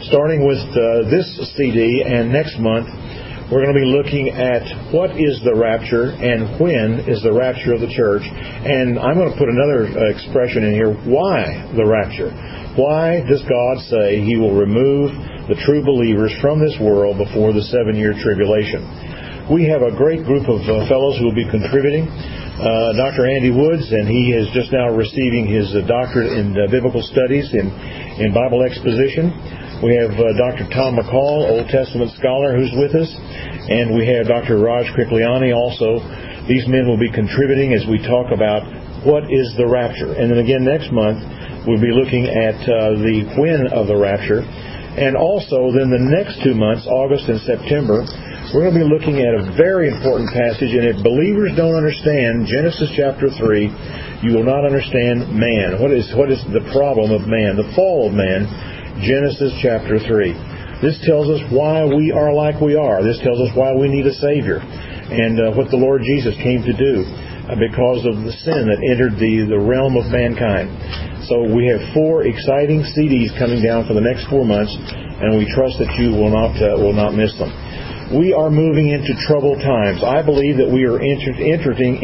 starting with this CD, and next month we're going to be looking at what is the rapture and when is the rapture of the church. And I'm going to put another expression in here, why the rapture? Why does God say He will remove the true believers from this world before the 7-year tribulation? We have a great group of fellows who will be contributing. Dr. Andy Woods, and he is just now receiving his doctorate in biblical studies in Bible exposition. We have Dr. Tom McCall, Old Testament scholar, who's with us. And we have Dr. Raj Kriplani also. These men will be contributing as we talk about what is the rapture. And then again next month, we'll be looking at the when of the rapture. And also then the next 2 months, August and September, we're going to be looking at a very important passage. And if believers don't understand Genesis chapter 3, you will not understand man. What is the problem of man, the fall of man? Genesis chapter 3. This tells us why we are like we are. This tells us why we need a Savior and what the Lord Jesus came to do because of the sin that entered the realm of mankind. So we have 4 exciting CDs coming down for the next 4 months, and we trust that you will not miss them. We are moving into troubled times. I believe that we are entering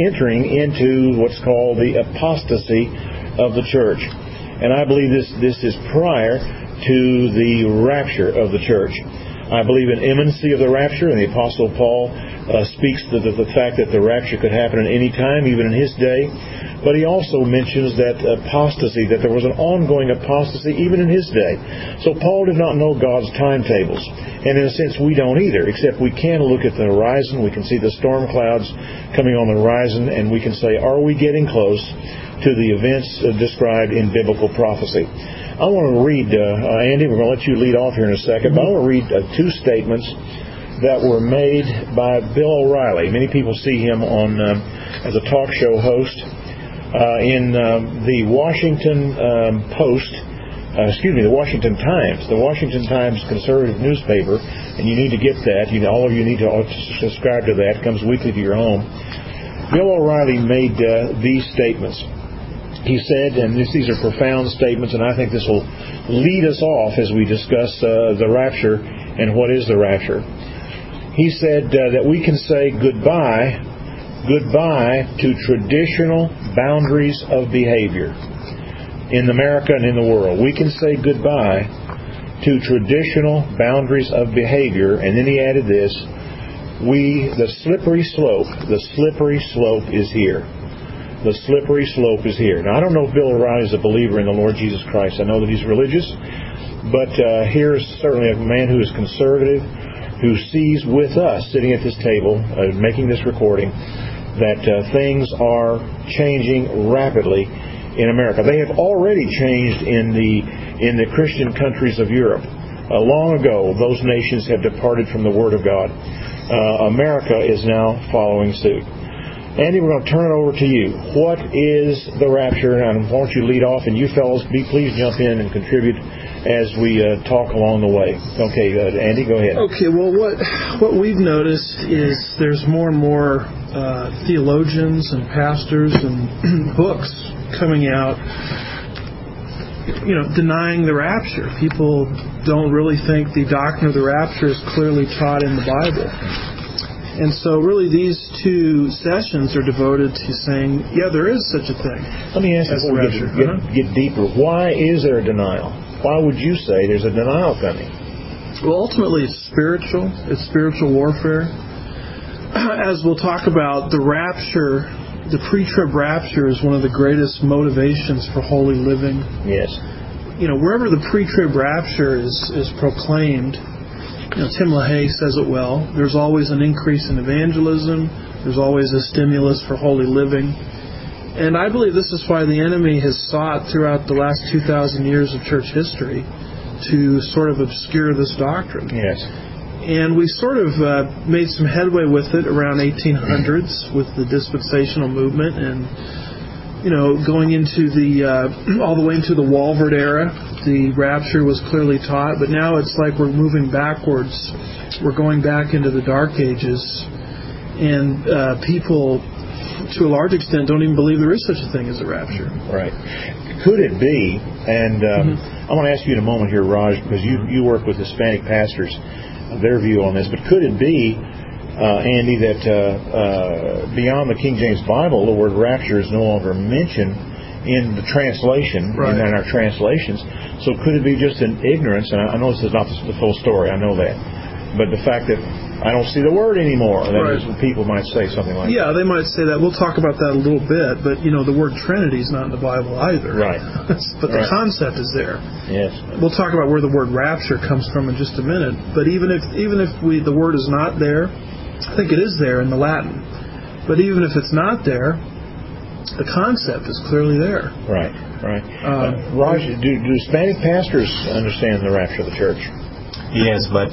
into what's called the apostasy of the church. And I believe this is prior to the rapture of the church. I believe in imminency of the rapture, and the Apostle Paul speaks to the fact that the rapture could happen at any time, even in his day. But he also mentions that apostasy, that there was an ongoing apostasy even in his day. So Paul did not know God's timetables. And in a sense, we don't either, except we can look at the horizon. We can see the storm clouds coming on the horizon, and we can say, are we getting close to the events described in biblical prophecy? I want to read, Andy, we're going to let you lead off here in a second, but I want to read 2 statements that were made by Bill O'Reilly. Many people see him on as a talk show host in the Washington the Washington Times. The Washington Times conservative newspaper, and you need to get that. All of you need to subscribe to that. It comes weekly to your home. Bill O'Reilly made these statements. He said, and these are profound statements, and I think this will lead us off as we discuss the rapture and what is the rapture. He said that we can say goodbye to traditional boundaries of behavior in America and in the world. We can say goodbye to traditional boundaries of behavior, and then he added this, the slippery slope is here. The slippery slope is here. Now, I don't know if Bill O'Reilly is a believer in the Lord Jesus Christ. I know that he's religious, but here is certainly a man who is conservative, who sees with us, sitting at this table, making this recording, that things are changing rapidly in America. They have already changed in the Christian countries of Europe. Long ago, those nations have departed from the Word of God. America is now following suit. Andy, we're going to turn it over to you. What is the rapture? And why don't you lead off, and you fellows, please jump in and contribute as we talk along the way. Okay, Andy, go ahead. Okay, well, what we've noticed is there's more and more theologians and pastors and books coming out, denying the rapture. People don't really think the doctrine of the rapture is clearly taught in the Bible. And so really these 2 sessions are devoted to saying, yeah, there is such a thing. Let me ask you before we get deeper. Why is there a denial? Why would you say there's a denial coming? Well, ultimately it's spiritual. It's spiritual warfare. As we'll talk about, the rapture, the pre-trib rapture is one of the greatest motivations for holy living. Yes. Wherever the pre-trib rapture is proclaimed, Tim LaHaye says it well. There's always an increase in evangelism. There's always a stimulus for holy living. And I believe this is why the enemy has sought throughout the last 2,000 years of church history to sort of obscure this doctrine. Yes. And we sort of made some headway with it around 1800s with the dispensational movement and going into all the way into the Walvoord era. The rapture was clearly taught, but now it's like we're moving backwards. We're going back into the Dark Ages, and people, to a large extent, don't even believe there is such a thing as a rapture. Right. Could it be, and I want to ask you in a moment here, Raj, because you work with Hispanic pastors, their view on this. But could it be, Andy, that beyond the King James Bible, the word rapture is no longer mentioned in the translation, in our translations? So could it be just an ignorance? And I know this is not the full story, I know that. But the fact that I don't see the word anymore, that is, people might say something like that. Yeah, they might say that. We'll talk about that a little bit. But, the word Trinity is not in the Bible either. Right. But the concept is there. Yes. We'll talk about where the word rapture comes from in just a minute. But even if the word is not there, I think it is there in the Latin. But even if it's not there, the concept is clearly there. Right. Raj, do Hispanic pastors understand the rapture of the church? Yes, but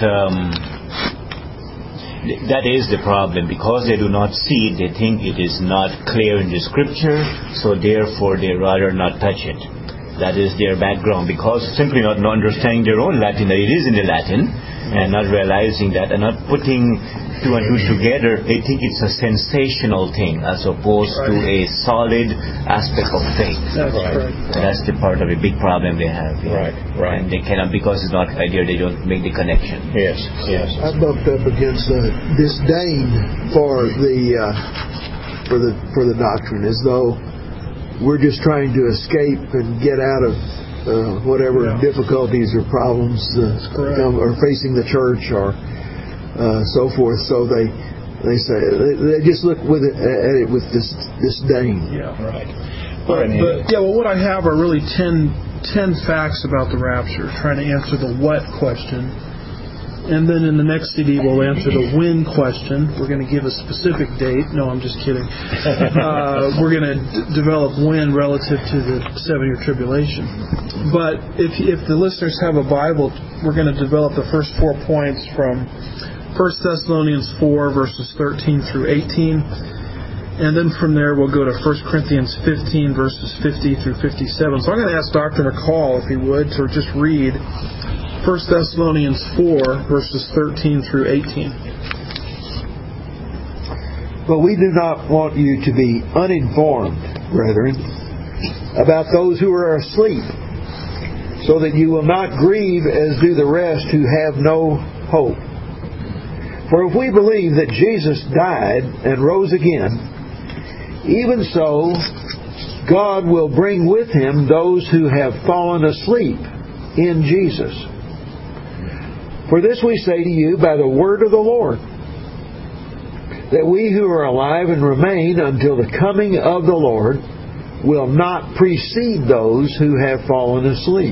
that is the problem. Because they do not see it, they think it is not clear in the Scripture, so therefore they rather not touch it. That is their background, because simply not understanding their own Latin, that it is in the Latin, and not realizing that, and not putting two and two together. They think it's a sensational thing as opposed to a solid aspect of faith. That's right. And that's the part of a big problem they have. Right. And they cannot, because it's not right there, they don't make the connection. Yes. I bumped up against disdain for the doctrine, as though we're just trying to escape and get out of whatever difficulties or problems are facing the church or so forth. So they say they just look at it with disdain. Yeah, right. But what I have are really 10 facts about the rapture, trying to answer the what question. And then in the next CD, we'll answer the when question. We're going to give a specific date. No, I'm just kidding. We're going to develop when relative to the 7-year tribulation. But if the listeners have a Bible, we're going to develop the first 4 points from 1 Thessalonians 4, verses 13 through 18. And then from there, we'll go to 1 Corinthians 15, verses 50 through 57. So I'm going to ask Dr. McCall, if he would, to just read 1 Thessalonians 4, verses 13 through 18. But we do not want you to be uninformed, brethren, about those who are asleep, so that you will not grieve as do the rest who have no hope. For if we believe that Jesus died and rose again, even so God will bring with Him those who have fallen asleep in Jesus. For this we say to you by the word of the Lord, that we who are alive and remain until the coming of the Lord will not precede those who have fallen asleep.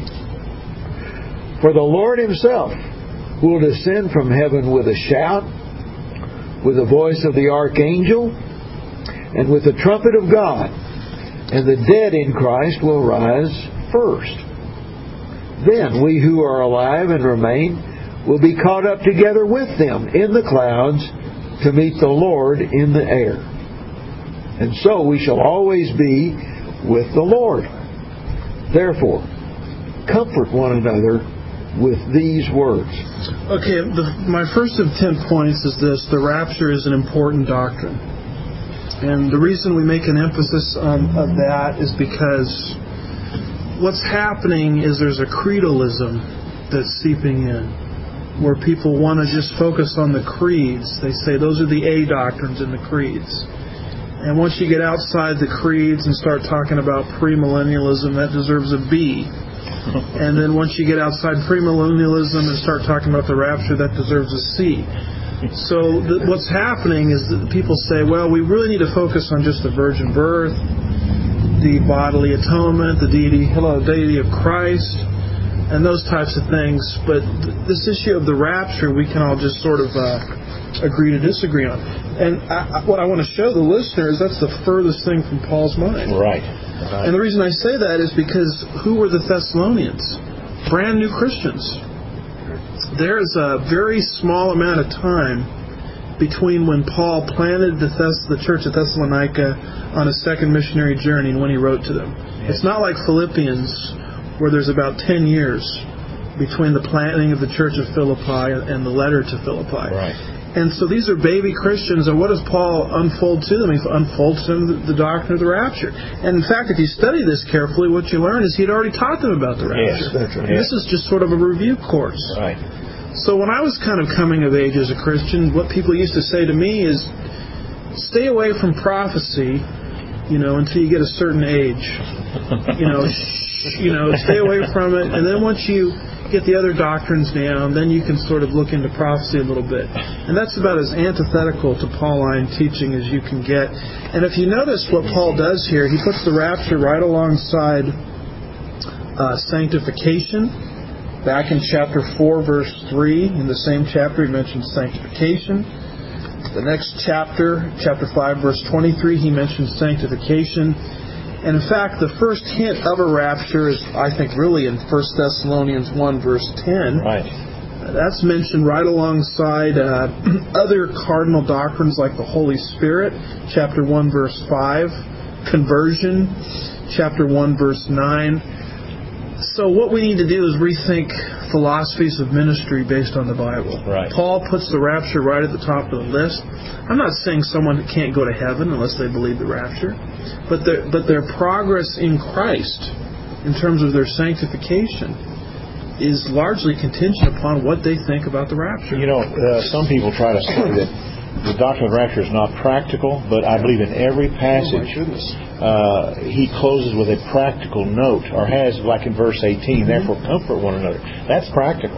For the Lord Himself will descend from heaven with a shout, with the voice of the archangel, and with the trumpet of God, and the dead in Christ will rise first. Then we who are alive and remain will be caught up together with them in the clouds to meet the Lord in the air. And so we shall always be with the Lord. Therefore, comfort one another with these words. Okay, my first of 10 points is this: the rapture is an important doctrine. And the reason we make an emphasis on that is because what's happening is there's a creedalism that's seeping in, where people want to just focus on the creeds. They say those are the A doctrines in the creeds. And once you get outside the creeds and start talking about premillennialism, that deserves a B. And then once you get outside premillennialism and start talking about the rapture, that deserves a C. So what's happening is that people say, well, we really need to focus on just the virgin birth, the bodily atonement, the deity of Christ, and those types of things. But this issue of the rapture, we can all just sort of agree to disagree on. And what I want to show the listeners, that's the furthest thing from Paul's mind. Right. And the reason I say that is because who were the Thessalonians? Brand new Christians. There's a very small amount of time between when Paul planted the church at Thessalonica on a second missionary journey and when he wrote to them. Yes. It's not like Philippians, where there's about 10 years between the planting of the church of Philippi and the letter to Philippi. Right. And so these are baby Christians, and what does Paul unfold to them? He unfolds to them the doctrine of the rapture. And in fact, if you study this carefully, what you learn is he had already taught them about the rapture. Yes, that's right. And this is just sort of a review course. Right. So when I was kind of coming of age as a Christian, what people used to say to me is, stay away from prophecy, until you get a certain age. Stay away from it, and then once you get the other doctrines down, then you can sort of look into prophecy a little bit. And that's about as antithetical to Pauline teaching as you can get. And if you notice what Paul does here, he puts the rapture right alongside sanctification. Back in chapter 4, verse 3, in the same chapter, he mentions sanctification. The next chapter, chapter 5, verse 23, he mentions sanctification. And in fact, the first hint of a rapture is, I think, really in 1 Thessalonians 1, verse 10. Right. That's mentioned right alongside other cardinal doctrines like the Holy Spirit, chapter 1, verse 5, conversion, chapter 1, verse 9. So what we need to do is rethink philosophies of ministry based on the Bible. Right. Paul puts the rapture right at the top of the list. I'm not saying someone can't go to heaven unless they believe the rapture, but their progress in Christ, in terms of their sanctification, is largely contingent upon what they think about the rapture. Some people try to say that the doctrine of the rapture is not practical, but I believe in every passage he closes with a practical note, or has, like in verse 18, therefore comfort one another. That's practical.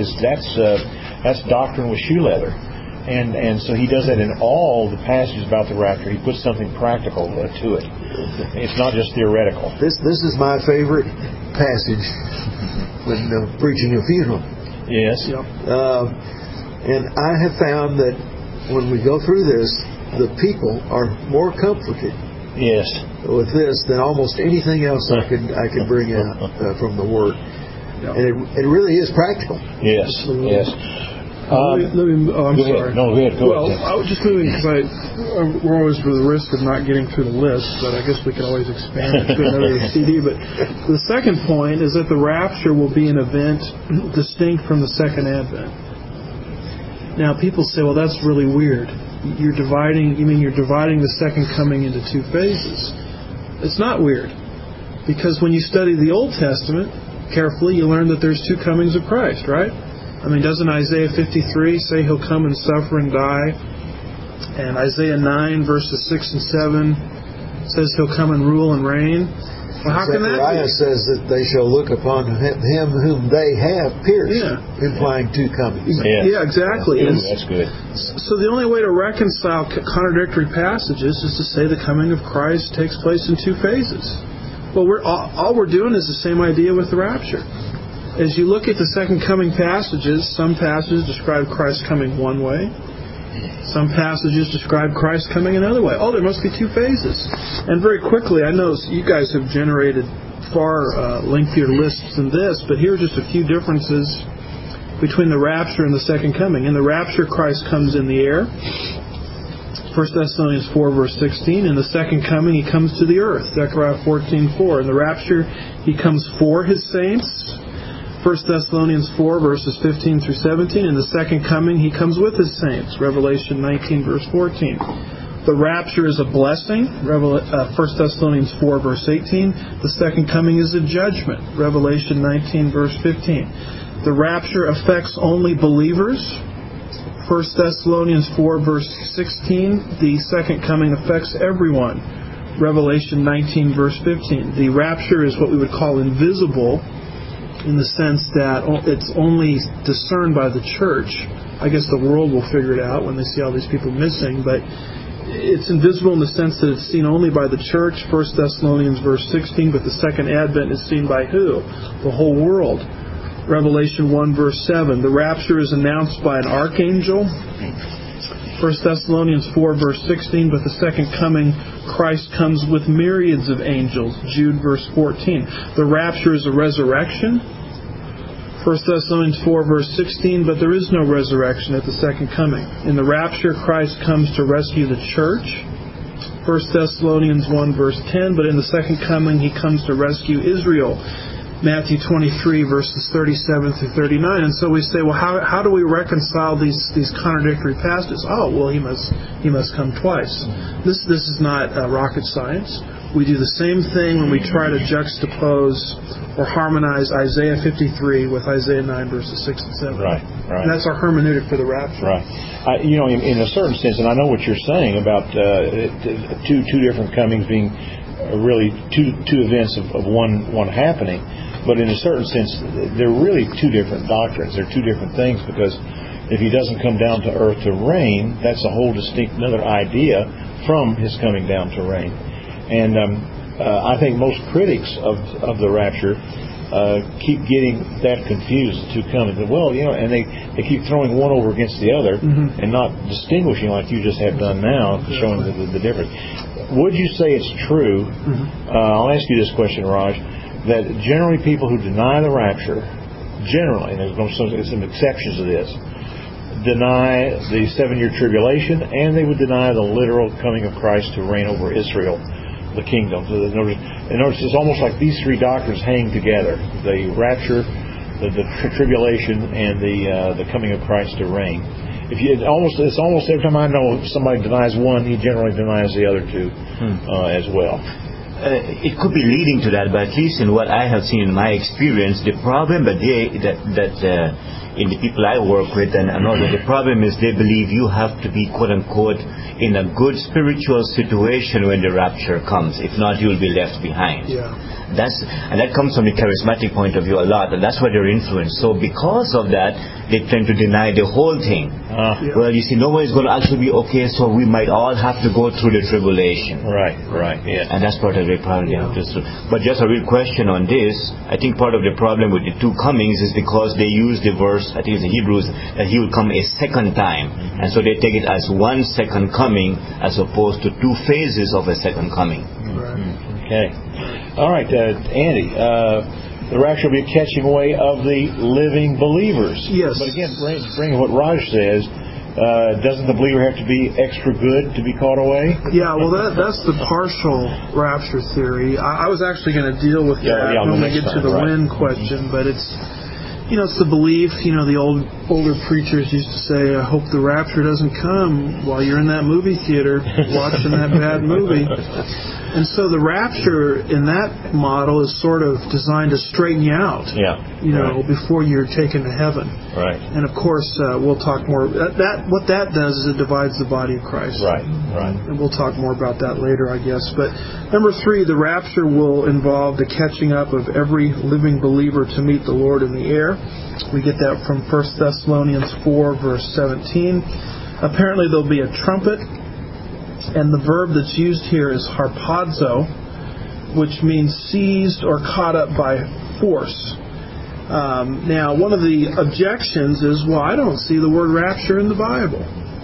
That's doctrine with shoe leather. And so he does that in all the passages about the rapture. He puts something practical to it. It's not just theoretical. This is my favorite passage when preaching a funeral. Yes. Yep. And I have found that when we go through this, the people are more comforted. Yes. With this than almost anything else I could bring out from the Word. Yep. And it really is practical. Yes. Yes. I'm sorry. No, go ahead. I was just moving because we're always with the risk of not getting through the list, but I guess we can always expand it to another CD. But the second point is that the rapture will be an event distinct from the second advent. Now, people say, well, that's really weird. You're dividing the second coming into two phases. It's not weird, because when you study the Old Testament carefully, you learn that there's two comings of Christ, right? Doesn't Isaiah 53 say he'll come and suffer and die? And Isaiah 9, verses 6 and 7 says he'll come and rule and reign. Well, how can that be? Zechariah says that they shall look upon him whom they have pierced, implying two comings. Yeah, exactly. That's good. So the only way to reconcile contradictory passages is to say the coming of Christ takes place in two phases. Well, all we're doing is the same idea with the rapture. As you look at the second coming passages, some passages describe Christ coming one way. Some passages describe Christ coming another way. Oh, there must be two phases. And very quickly, I know you guys have generated far lengthier lists than this, but here are just a few differences between the rapture and the second coming. In the rapture, Christ comes in the air. 1 Thessalonians 4, verse 16. In the second coming, He comes to the earth. Zechariah 14:4. In the rapture, He comes for His saints. 1 Thessalonians 4, verses 15 through 17. In the second coming, He comes with His saints. Revelation 19, verse 14. The rapture is a blessing. 1 Thessalonians 4, verse 18. The second coming is a judgment. Revelation 19, verse 15. The rapture affects only believers. 1 Thessalonians 4, verse 16. The second coming affects everyone. Revelation 19, verse 15. The rapture is what we would call invisible, in the sense that it's only discerned by the church. I guess the world will figure it out when they see all these people missing, but it's invisible in the sense that it's seen only by the church, 1 Thessalonians verse 16, but the second advent is seen by who? The whole world. Revelation 1 verse 7. The rapture is announced by an archangel. 1 Thessalonians 4 verse 16, but the second coming, Christ comes with myriads of angels. Jude verse 14. The rapture is a resurrection. 1 Thessalonians 4 verse 16, but there is no resurrection at the second coming. In the rapture, Christ comes to rescue the church. 1 Thessalonians 1 verse 10, but in the second coming, He comes to rescue Israel. Matthew 23, verses 37 through 39. And so we say, well, how do we reconcile these contradictory passages? Oh, well, he must come twice. This is not rocket science. We do the same thing when we try to juxtapose or harmonize Isaiah 53 with Isaiah 9, verses 6 and 7. Right. And that's our hermeneutic for the rapture. Right. In a certain sense, and I know what you're saying about two different comings being really two events of one happening, but in a certain sense, they're really two different doctrines. They're two different things, because if he doesn't come down to earth to reign, that's a whole distinct another idea from his coming down to reign. And I think most critics of the rapture keep getting that confused, the two comings. Well, and they keep throwing one over against the other and not distinguishing like you just have done now, showing the difference. Would you say it's true, I'll ask you this question, Raj, that generally people who deny the rapture, generally, and there's some exceptions to this, deny the 7-year tribulation, and they would deny the literal coming of Christ to reign over Israel, the kingdom. So in other words, it's almost like these three doctrines hang together: the rapture, the tribulation, and the coming of Christ to reign. It's almost every time I know somebody denies one, he generally denies the other two as well. It could be leading to that, but at least in what I have seen in my experience, the problem that in the people I work with and another, the problem is they believe you have to be, quote unquote, in a good spiritual situation when the rapture comes. If not, you'll be left behind. Yeah. And that comes from the charismatic point of view a lot, and that's why they're influenced. So because of that, they tend to deny the whole thing. Well, you see, nobody's going to actually be okay, so we might all have to go through the tribulation. Right, yeah. And that's part of the problem they have to do. But just a real question on this, I think part of the problem with the two comings is because they use the verse, I think it's in Hebrews, that he will come a second time. And so they take it as one second coming as opposed to two phases of a second coming. Okay. All right, Andy, the rapture will be a catching away of the living believers. Yes. But again, bringing what Raj says, doesn't the believer have to be extra good to be caught away? Yeah, well, that's the partial rapture theory. I was actually going to deal with that when we get to the when question, but it's the belief. The older preachers used to say, I hope the rapture doesn't come while you're in that movie theater watching that bad movie. And so the rapture in that model is sort of designed to straighten you out, before you're taken to heaven. Right. And of course, we'll talk more. What that does is it divides the body of Christ. Right. And we'll talk more about that later, I guess. But number 3, the rapture will involve the catching up of every living believer to meet the Lord in the air. We get that from 1 Thessalonians 4, verse 17. Apparently there'll be a trumpet. And the verb that's used here is harpazo, which means seized or caught up by force. Now, one of the objections is, well, I don't see the word rapture in the Bible.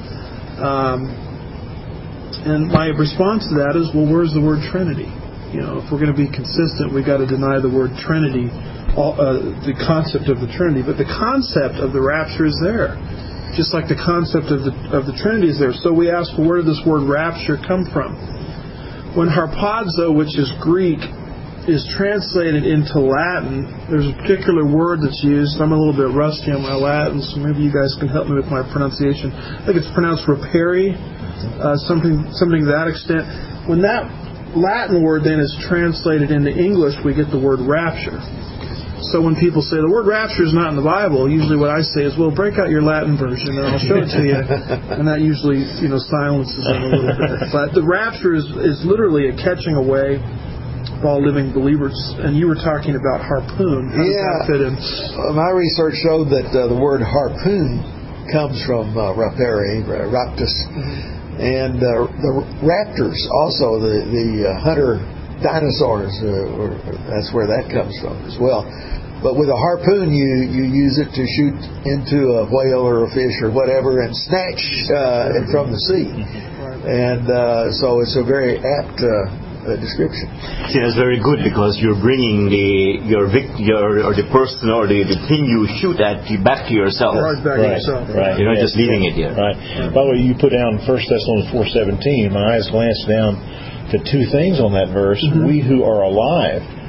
And my response to that is, well, where's the word Trinity? If we're going to be consistent, we've got to deny the word Trinity, the concept of the Trinity. But the concept of the rapture is there. Just like the concept of the Trinity is there. So we ask, well, where did this word rapture come from? When harpazo, which is Greek, is translated into Latin, there's a particular word that's used. I'm a little bit rusty on my Latin, so maybe you guys can help me with my pronunciation. I think it's pronounced rapere, something to that extent. When that Latin word then is translated into English, we get the word rapture. So when people say the word rapture is not in the Bible, usually what I say is, well, break out your Latin version and I'll show it to you. And that usually, silences them a little bit. But the rapture is literally a catching away of all living believers. And you were talking about harpoon. How does that fit in? My research showed that the word harpoon comes from rapere, raptus. And the raptors, also the hunter dinosaurs, that's where that comes from as well. But with a harpoon, you use it to shoot into a whale or a fish or whatever and snatch it from the sea. And so it's a very apt description. See, that's very good, because you're bringing the person or the thing you shoot at back to yourself. Right. You're not just leaving it here. Right. By the way, you put down 1 Thessalonians 4:17. My eyes glanced down to two things on that verse. We who are alive.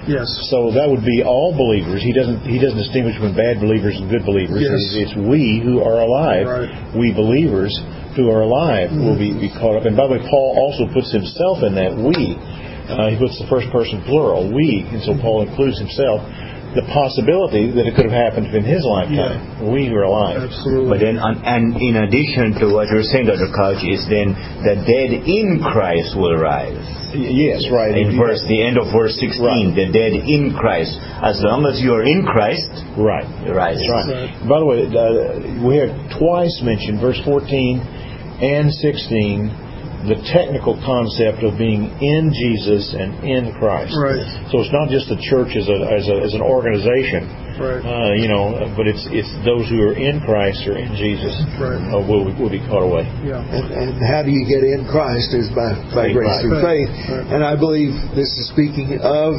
Yes. So that would be all believers. He doesn't distinguish between bad believers and good believers. Yes. It's we who are alive, Right. we believers who are alive will be caught up. And by the way, Paul also puts himself in that we. He puts the first person plural, we, and so Paul includes himself. The possibility that it could have happened in his lifetime. We who are alive. Absolutely. But then, and in addition to what you're saying, Dr. Couch, is then the dead in Christ will rise. Yes, right. In the end of verse 16, right. The dead in Christ. As long as you are in Christ, right, you rise. Right. By the way, we have twice mentioned verse 14 and 16. The technical concept of being in Jesus and in Christ. Right. So it's not just the church as an organization, right. But it's those who are in Christ or in Jesus right. Will be caught away. Yeah. And how do you get in Christ is by grace through faith. Right. And I believe this is speaking of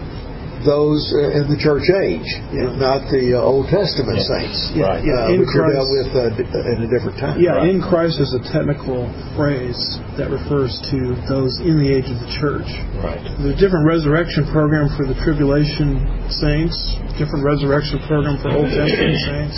those in the church age, not the Old Testament saints, right. In which Christ, are dealt with in a different time. Yeah, right. In Christ is a technical phrase that refers to those in the age of the church. Right. There's a different resurrection program for the tribulation saints, different resurrection program for Old Testament saints.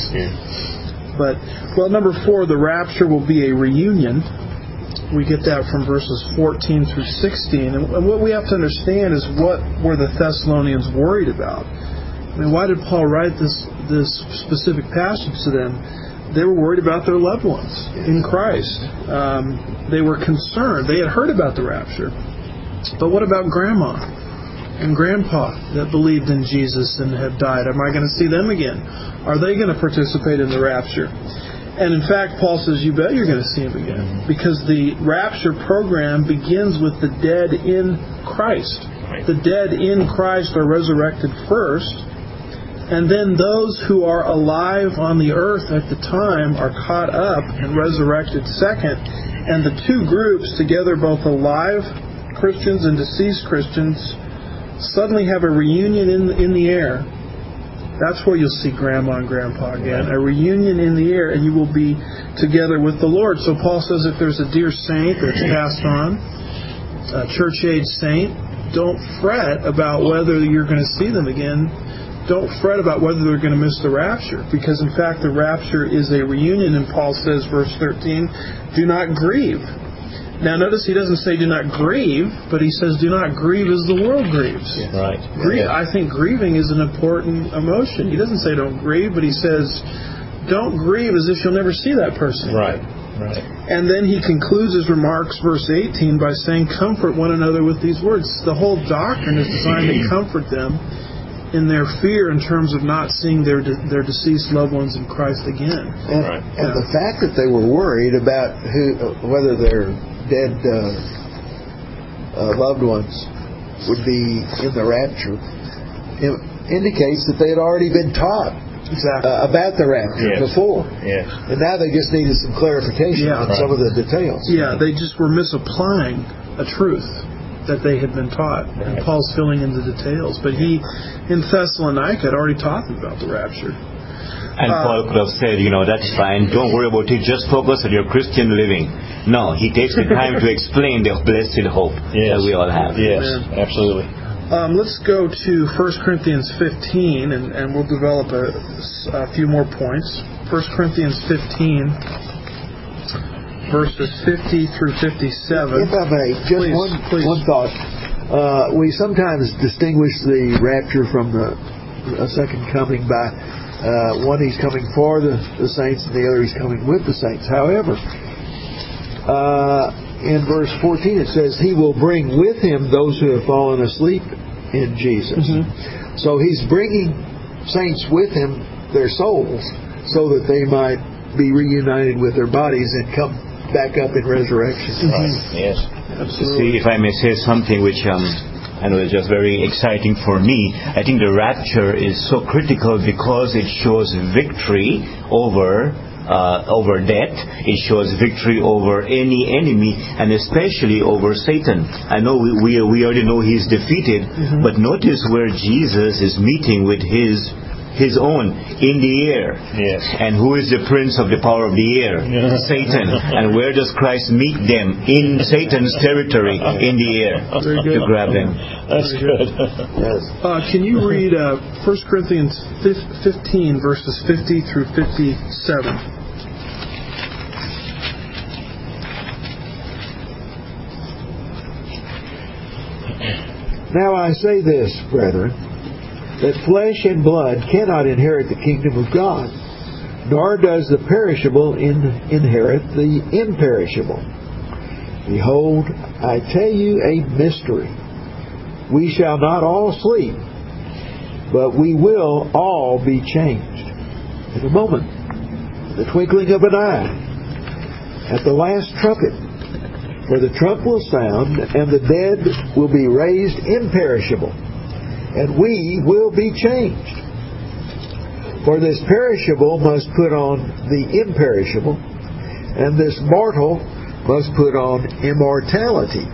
But, number 4, the rapture will be a reunion. We get that from verses 14 through 16. And what we have to understand is what were the Thessalonians worried about. I mean, why did Paul write this specific passage to them? They were worried about their loved ones in Christ. They were concerned. They had heard about the rapture. But what about Grandma and Grandpa that believed in Jesus and have died? Am I going to see them again? Are they going to participate in the rapture? And in fact, Paul says, you bet you're going to see him again. Because the rapture program begins with the dead in Christ. The dead in Christ are resurrected first. And then those who are alive on the earth at the time are caught up and resurrected second. And the two groups together, both alive Christians and deceased Christians, suddenly have a reunion in the air. That's where you'll see Grandma and Grandpa again. A reunion in the air, and you will be together with the Lord. So Paul says if there's a dear saint that's passed on, a church-age saint, don't fret about whether you're going to see them again. Don't fret about whether they're going to miss the rapture. Because, in fact, the rapture is a reunion. And Paul says, verse 13, do not grieve. Now, notice he doesn't say do not grieve, but he says do not grieve as the world grieves. Right. I think grieving is an important emotion. He doesn't say don't grieve, but he says don't grieve as if you'll never see that person. Right. And then he concludes his remarks, verse 18, by saying comfort one another with these words. The whole doctrine is designed to comfort them in their fear in terms of not seeing their deceased loved ones in Christ again. And the fact that they were worried about whether their dead loved ones would be in the rapture indicates that they had already been taught about the rapture before. Yes. And now they just needed some clarification on some of the details. Yeah, they just were misapplying a truth that they had been taught. And Paul's filling in the details. But he, in Thessalonica, had already taught them about the rapture. And Paul could have said, that's fine, don't worry about it, just focus on your Christian living. No, he takes the time to explain the blessed hope that we all have. Yes, absolutely. Let's go to 1 Corinthians 15, and we'll develop a few more points. 1 Corinthians 15, verses 50 through 57. If I may, just one thought. We sometimes distinguish the rapture from the second coming by one he's coming for the saints, and the other he's coming with the saints. However, in verse 14 it says, he will bring with him those who have fallen asleep in Jesus. Mm-hmm. So he's bringing saints with him, their souls, so that they might be reunited with their bodies and come back up in resurrection. Mm-hmm. Right. Yes, absolutely. See, if I may say something which I know it's just very exciting for me. I think the rapture is so critical because it shows victory over death. It shows victory over any enemy, and especially over Satan. I know we already know he's defeated, but notice where Jesus is meeting with his his own in the air. Yes. And who is the prince of the power of the air? Satan. And where does Christ meet them? In Satan's territory, in the air, to grab them. That's good. Yes. Can you read 1 Corinthians 15, verses 50 through 57? Now I say this, brethren, that flesh and blood cannot inherit the kingdom of God, nor does the perishable inherit the imperishable. Behold, I tell you a mystery. We shall not all sleep, but we will all be changed. In a moment, in the twinkling of an eye, at the last trumpet. For the trump will sound, and the dead will be raised imperishable, and we will be changed. For this perishable must put on the imperishable, and this mortal must put on immortality.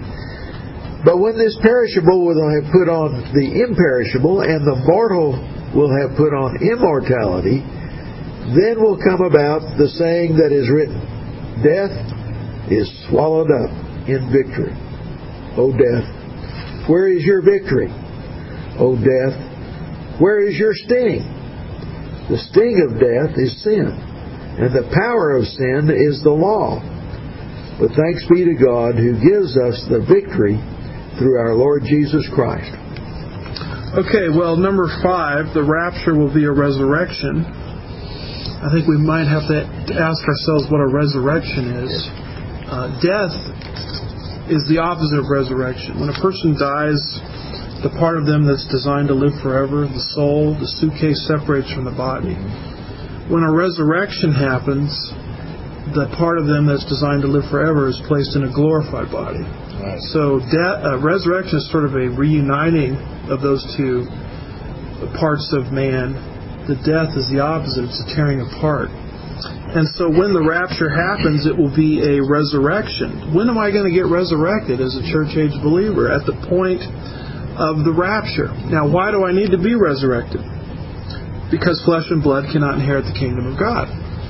But when this perishable will have put on the imperishable, and the mortal will have put on immortality, then will come about the saying that is written, Death is swallowed up in victory. O death, where is your victory? O death, where is your sting? The sting of death is sin, and the power of sin is the law. But thanks be to God who gives us the victory through our Lord Jesus Christ. Okay, well, number 5, the rapture will be a resurrection. I think we might have to ask ourselves what a resurrection is. Death is the opposite of resurrection. When a person dies, the part of them that's designed to live forever, the soul, the suitcase, separates from the body. When a resurrection happens, the part of them that's designed to live forever is placed in a glorified body. Right. So resurrection is sort of a reuniting of those two parts of man. The death is the opposite. It's a tearing apart. And so when the rapture happens, it will be a resurrection. When am I going to get resurrected as a church-age believer? At the point of the rapture. Now, why do I need to be resurrected? Because flesh and blood cannot inherit the kingdom of God.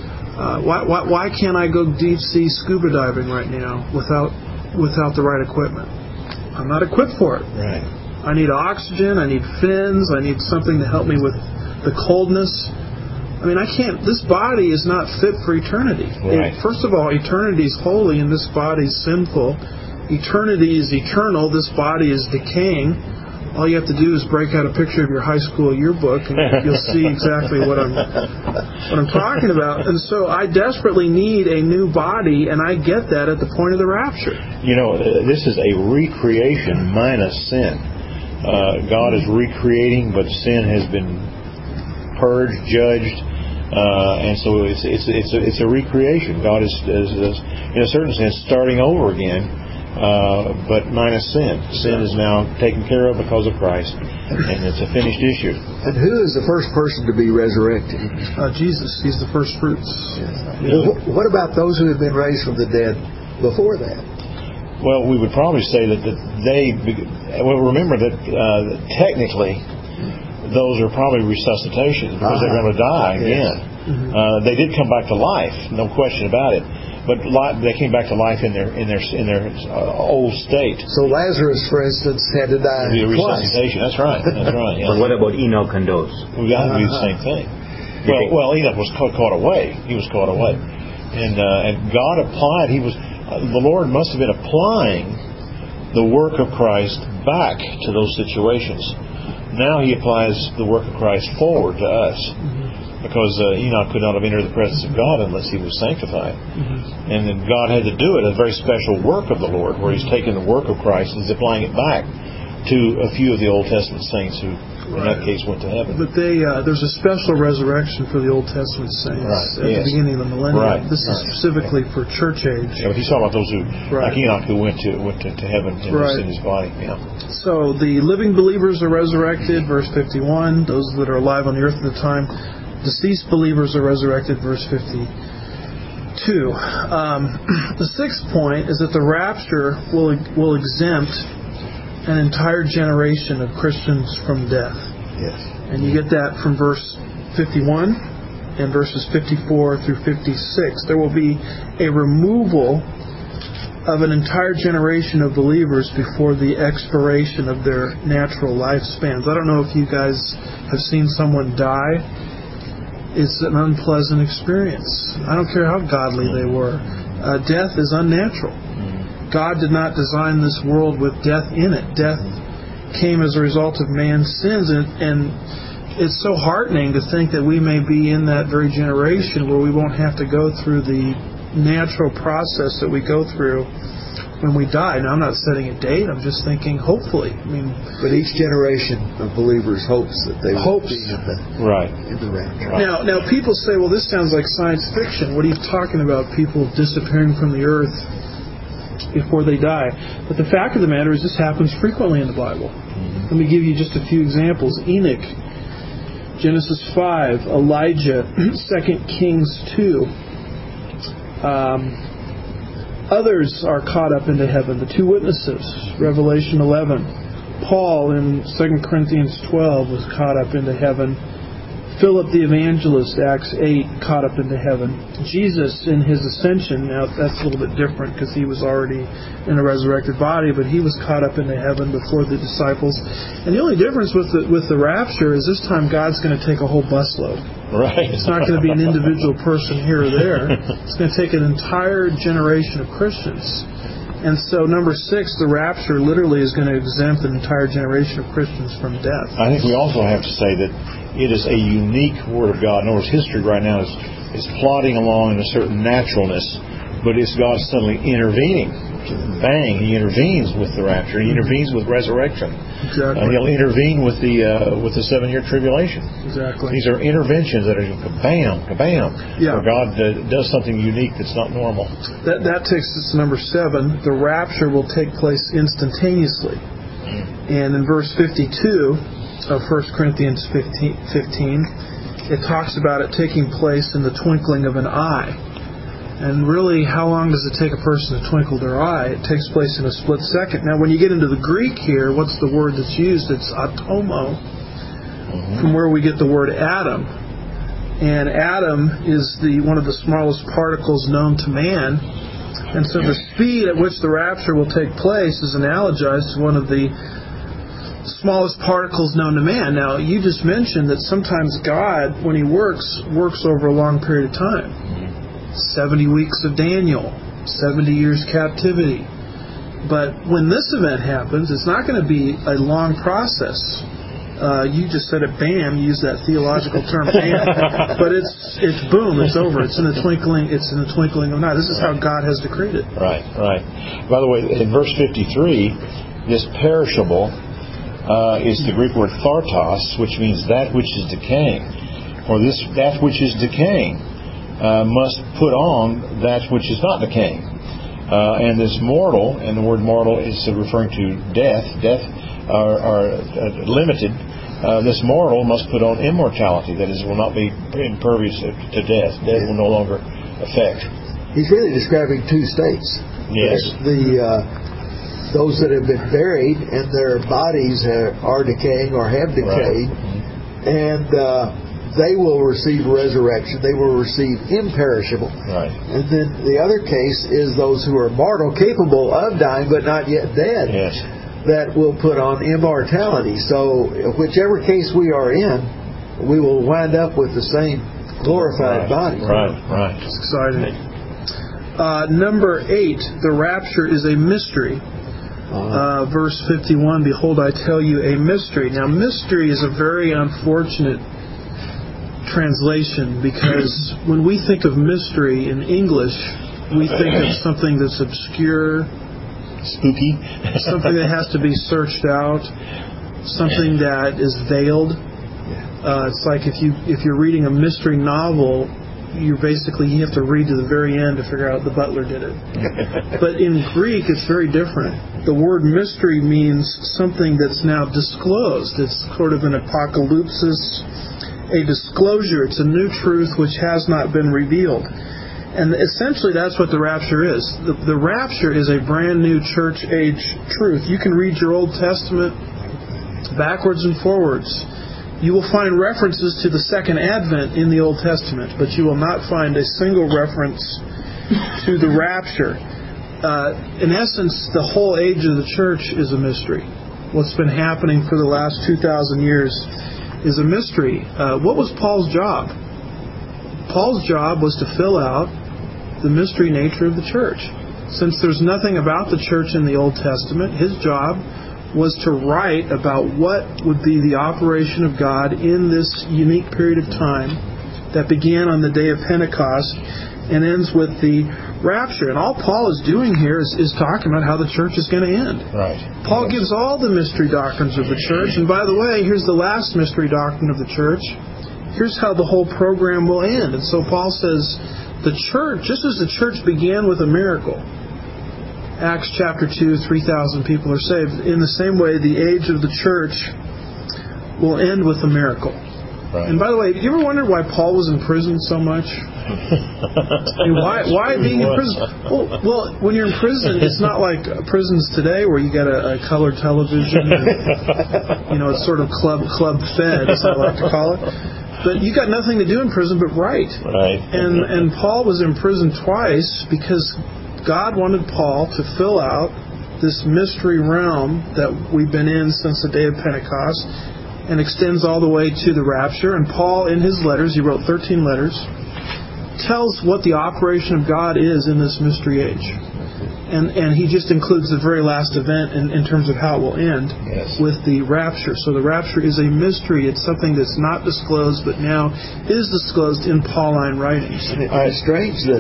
Why can't I go deep-sea scuba diving right now without the right equipment? I'm not equipped for it. Right. I need oxygen, I need fins, I need something to help me with the coldness. I mean, this body is not fit for eternity. Right. First of all, eternity is holy and this body is sinful. Eternity is eternal, this body is decaying. All you have to do is break out a picture of your high school yearbook and you'll see exactly what I'm talking about. And so I desperately need a new body, and I get that at the point of the rapture. You know, this is a recreation minus sin. God is recreating, but sin has been purged, judged, and so it's a recreation. God is in a certain sense starting over again, but minus sin. Sin is now taken care of because of Christ, and it's a finished issue. And who is the first person to be resurrected? Jesus. He's the first fruits. Well, what about those who have been raised from the dead before that? Well, we would probably say that remember that technically those are probably resuscitations because they're going to die again. Mm-hmm. They did come back to life, no question about it. But they came back to life in their old state. So Lazarus, for instance, had to die twice. Resuscitation. That's right. That's right. Yeah. But what about Enoch and those? We got to do the same thing. Well, Enoch was caught away. He was caught away, and God applied. The Lord must have been applying the work of Christ back to those situations. Now He applies the work of Christ forward to us, because Enoch could not have entered the presence of God unless he was sanctified. And then God had to do it, a very special work of the Lord, where He's taken the work of Christ and He's applying it back to a few of the Old Testament saints who, in that case, went to heaven. But there's a special resurrection for the Old Testament saints at the beginning of the millennium. This is specifically for church age. Yeah, but he's talking about those who, like Enoch, who went to heaven in his body. Yeah. So the living believers are resurrected, verse 51. Those that are alive on the earth at the time. Deceased believers are resurrected, verse 52. The sixth point is that the rapture will exempt an entire generation of Christians from death. Yes. And you get that from verse 51 and verses 54 through 56. There will be a removal of an entire generation of believers before the expiration of their natural lifespans. I don't know if you guys have seen someone die. It's an unpleasant experience. I don't care how godly they were. Death is unnatural. God did not design this world with death in it. Death came as a result of man's sins, and it's so heartening to think that we may be in that very generation where we won't have to go through the natural process that we go through when we die. Now, I'm not setting a date. I'm just thinking, hopefully. But each generation of believers hopes that they will be in the rapture. Now, people say, well, this sounds like science fiction. What are you talking about? People disappearing from the earth before they die. But the fact of the matter is, this happens frequently in the Bible. Let me give you just a few examples. Enoch, Genesis 5, Elijah, 2 Kings 2. Others are caught up into heaven. The two witnesses, Revelation 11. Paul in 2 Corinthians 12 was caught up into heaven. Philip the evangelist, Acts 8, caught up into heaven. Jesus in his ascension, now that's a little bit different because he was already in a resurrected body, but he was caught up into heaven before the disciples. And the only difference with the rapture is this time God's going to take a whole busload. Right. It's not going to be an individual person here or there. It's going to take an entire generation of Christians. And so, number 6, the rapture literally is going to exempt an entire generation of Christians from death. I think we also have to say that it is a unique Word of God. In other words, history right now is plodding along in a certain naturalness, but it's God suddenly intervening. Bang! He intervenes with the rapture. He intervenes with resurrection. Exactly. He'll intervene with the 7-year tribulation. Exactly. These are interventions that are kabam, kabam. Yeah. Where God does something unique that's not normal. That takes us to number 7. The rapture will take place instantaneously. And in verse 52 of 1 Corinthians 15, it talks about it taking place in the twinkling of an eye. And really, how long does it take a person to twinkle their eye? It takes place in a split second. Now, when you get into the Greek here, what's the word that's used? It's atomo, from where we get the word atom. And atom is one of the smallest particles known to man. And so the speed at which the rapture will take place is analogized to one of the smallest particles known to man. Now, you just mentioned that sometimes God, when He works over a long period of time. 70 weeks of Daniel, 70 years captivity. But when this event happens, it's not going to be a long process. You just said it, bam, you used that theological term, bam. But it's boom, it's over. It's in the twinkling of an eye. This is how God has decreed it. Right. By the way, in verse 53, this perishable is the Greek word thartos, which means that which is decaying. Or that which is decaying must put on that which is not decaying. And this mortal, and the word mortal is referring to death. Death are limited. This mortal must put on immortality. That is, will not be impervious to death. Death will no longer affect. He's really describing two states. Yes. Those that have been buried and their bodies are decaying or have decayed, and they will receive resurrection. They will receive imperishable. Right. And then the other case is those who are mortal, capable of dying but not yet dead. Yes. That will put on immortality. So whichever case we are in, we will wind up with the same glorified body. Right. It's exciting. Number 8, the rapture is a mystery. Verse 51, behold, I tell you a mystery. Now, mystery is a very unfortunate translation, because when we think of mystery in English, we think of something that's obscure, spooky, something that has to be searched out, something that is veiled. It's like if you're reading a mystery novel, you have to read to the very end to figure out the butler did it. But in Greek, it's very different. The word mystery means something that's now disclosed. It's sort of an apocalypsis, a disclosure. It's a new truth which has not been revealed. And essentially that's what the rapture is. The rapture is a brand new church age truth. You can read your Old Testament backwards and forwards. You will find references to the second advent in the Old Testament, but you will not find a single reference to the rapture. In essence, the whole age of the church is a mystery. What's been happening for the last 2,000 years is a mystery. What was Paul's job? Paul's job was to fill out the mystery nature of the church. Since there's nothing about the church in the Old Testament, his job was to write about what would be the operation of God in this unique period of time that began on the day of Pentecost and ends with the rapture. And all Paul is doing here is talking about how the church is going to end. Right. Paul gives all the mystery doctrines of the church. And by the way, here's the last mystery doctrine of the church. Here's how the whole program will end. And so Paul says, the church, just as the church began with a miracle, Acts chapter 2, 3,000 people are saved. In the same way, the age of the church will end with a miracle. Right. And by the way, you ever wondered why Paul was in prison so much? I mean, why being in prison? Well, when you're in prison, it's not like prisons today where you got a color television. And, it's sort of club fed, as I like to call it. But you got nothing to do in prison but write. Right. And Paul was in prison twice because God wanted Paul to fill out this mystery realm that we've been in since the day of Pentecost and extends all the way to the rapture. And Paul, in his letters, he wrote 13 letters, tells what the operation of God is in this mystery age. And he just includes the very last event in terms of how it will end with the rapture. So the rapture is a mystery. It's something that's not disclosed, but now is disclosed in Pauline writings. It's strange that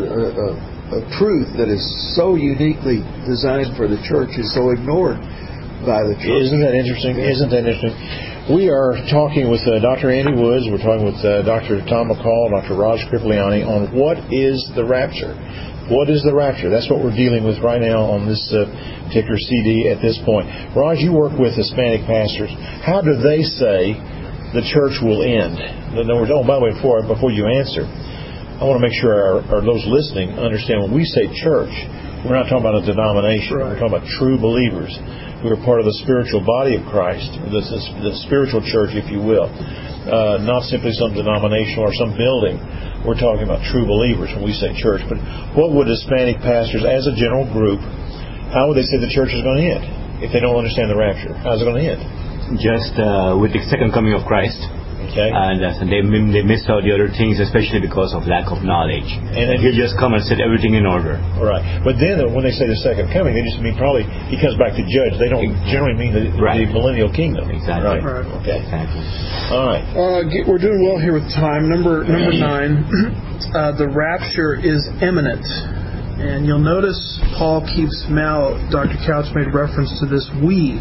a truth that is so uniquely designed for the church is so ignored by the church. Isn't that interesting? Isn't that interesting? We are talking with Dr. Andy Woods. We're talking with Dr. Tom McCall, Dr. Raj Kriplani on what is the rapture. What is the rapture? That's what we're dealing with right now on this particular CD at this point. Raj, you work with Hispanic pastors. How do they say the church will end? By the way, before you answer, I want to make sure those listening understand when we say church, we're not talking about a denomination. Right. We're talking about true believers who are part of the spiritual body of Christ, the spiritual church, if you will. Not simply some denomination or some building. We're talking about true believers when we say church. But what would Hispanic pastors, as a general group, how would they say the church is going to end if they don't understand the rapture? How's it going to end? Just with the second coming of Christ. Okay. And they missed out the other things, especially because of lack of knowledge. And then He'll just come and set everything in order. Right. But then when they say the second coming, they just mean probably He comes back to judge. They don't generally mean the millennial kingdom. Exactly. Right. Okay. Exactly. All right. We're doing well here with time. Number 9, the rapture is imminent. And you'll notice Paul keeps Dr. Couch made reference to this we.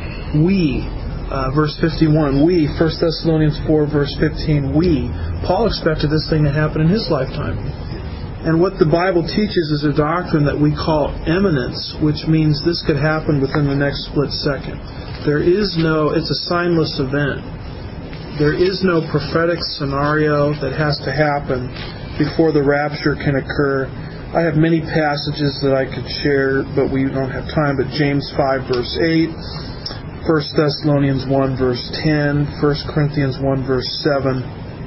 Verse 51, 1 Thessalonians 4, verse 15, Paul expected this thing to happen in his lifetime. And what the Bible teaches is a doctrine that we call imminence, which means this could happen within the next split second. It's a signless event. There is no prophetic scenario that has to happen before the rapture can occur. I have many passages that I could share, but we don't have time. But James 5, verse 8, 1 Thessalonians 1, verse 10, 1 Corinthians 1, verse 7,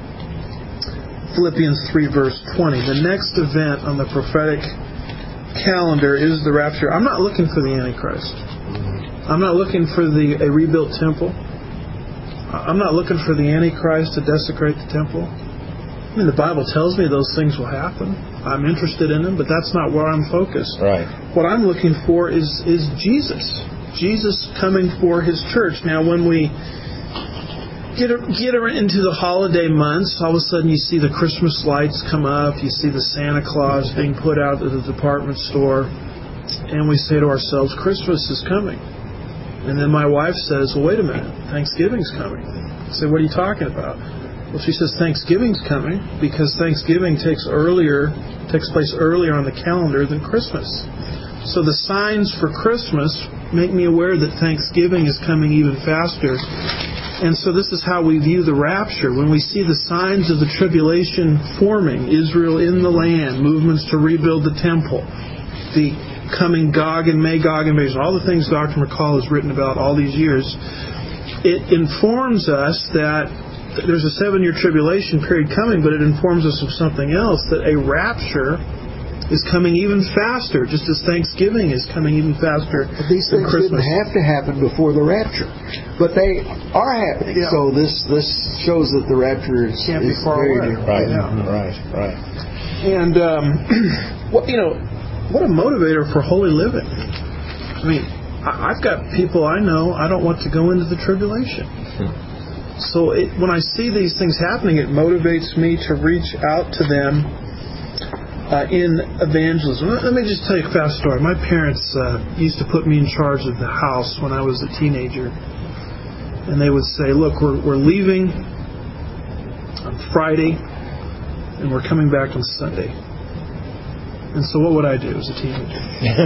Philippians 3, verse 20. The next event on the prophetic calendar is the rapture. I'm not looking for the Antichrist. I'm not looking for a rebuilt temple. I'm not looking for the Antichrist to desecrate the temple. I mean, the Bible tells me those things will happen. I'm interested in them, but that's not where I'm focused. Right. What I'm looking for is Jesus. Jesus coming for His church. Now, when we get into the holiday months, all of a sudden you see the Christmas lights come up, you see the Santa Claus being put out at the department store, and we say to ourselves, Christmas is coming. And then my wife says, well, wait a minute, Thanksgiving's coming. I say, what are you talking about? Well, she says Thanksgiving's coming because Thanksgiving takes place earlier on the calendar than Christmas. So the signs for Christmas make me aware that Thanksgiving is coming even faster. And so this is how we view the rapture. When we see the signs of the tribulation forming, Israel in the land, movements to rebuild the temple, the coming Gog and Magog invasion, all the things Dr. McCall has written about all these years, it informs us that there's a 7-year tribulation period coming, but it informs us of something else, that a rapture is coming even faster, just as Thanksgiving is coming even faster But these than things Christmas. didn't have to happen before the rapture, but they are happening. Yeah. So this shows that the rapture is Can't be far very away. near. Right, Yeah. right. And what a motivator for holy living. I mean, I've got people I know, I don't want to go into the tribulation. So when I see these things happening, it motivates me to reach out to them in evangelism. Let me just tell you a fast story. My parents used to put me in charge of the house when I was a teenager. And they would say, look, we're leaving on Friday, and we're coming back on Sunday. And so what would I do as a teenager?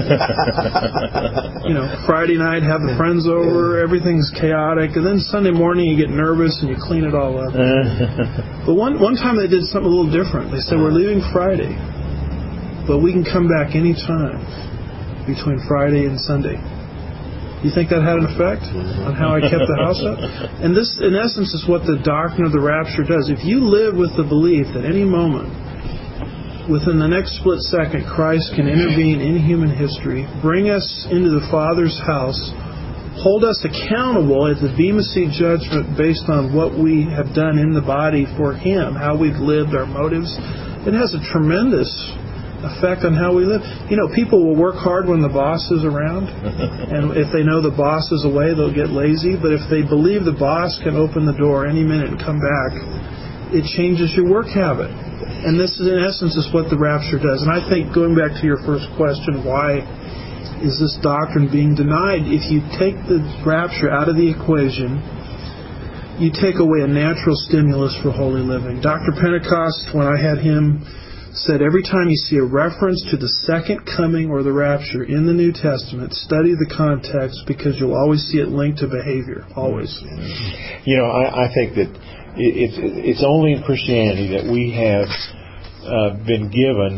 Friday night, have the friends over, everything's chaotic, and then Sunday morning you get nervous and you clean it all up. But one time they did something a little different. They said, we're leaving Friday, but we can come back any time between Friday and Sunday. You think that had an effect on how I kept the house up? And this, in essence, is what the doctrine of the rapture does. If you live with the belief that any moment, within the next split second, Christ can intervene in human history, bring us into the Father's house, hold us accountable at the Bema Seat judgment based on what we have done in the body for Him, how we've lived, our motives, it has a tremendous effect on how we live. People will work hard when the boss is around, and if they know the boss is away, they'll get lazy. But if they believe the boss can open the door any minute and come back, it changes your work habit. And this, in essence, is what the rapture does. And I think, going back to your first question, why is this doctrine being denied? If you take the rapture out of the equation, you take away a natural stimulus for holy living. Dr. Pentecost, when I had him, said every time you see a reference to the second coming or the rapture in the New Testament, study the context, because you'll always see it linked to behavior. Always. I think that it's only in Christianity that we have been given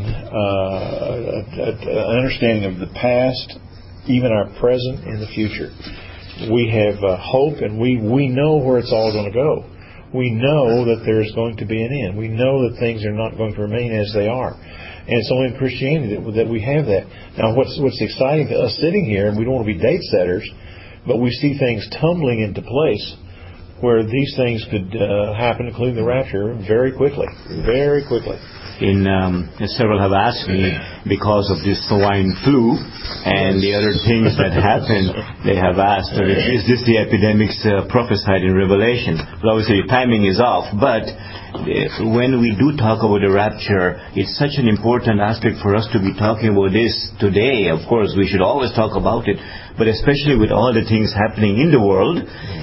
an understanding of the past, even our present and the future. We have hope, and we know where it's all going to go. We know that there's going to be an end. We know that things are not going to remain as they are. And it's only in Christianity that we have that. Now, what's exciting to us sitting here, and we don't want to be date setters, but we see things tumbling into place where these things could happen, including the rapture, very quickly. Very quickly. Several have asked me, because of this swine flu and the other things that happened, they have asked, is this the epidemics prophesied in Revelation? Well, obviously the timing is off, but when we do talk about the rapture, it's such an important aspect for us to be talking about this today. Of course, we should always talk about it, but especially with all the things happening in the world,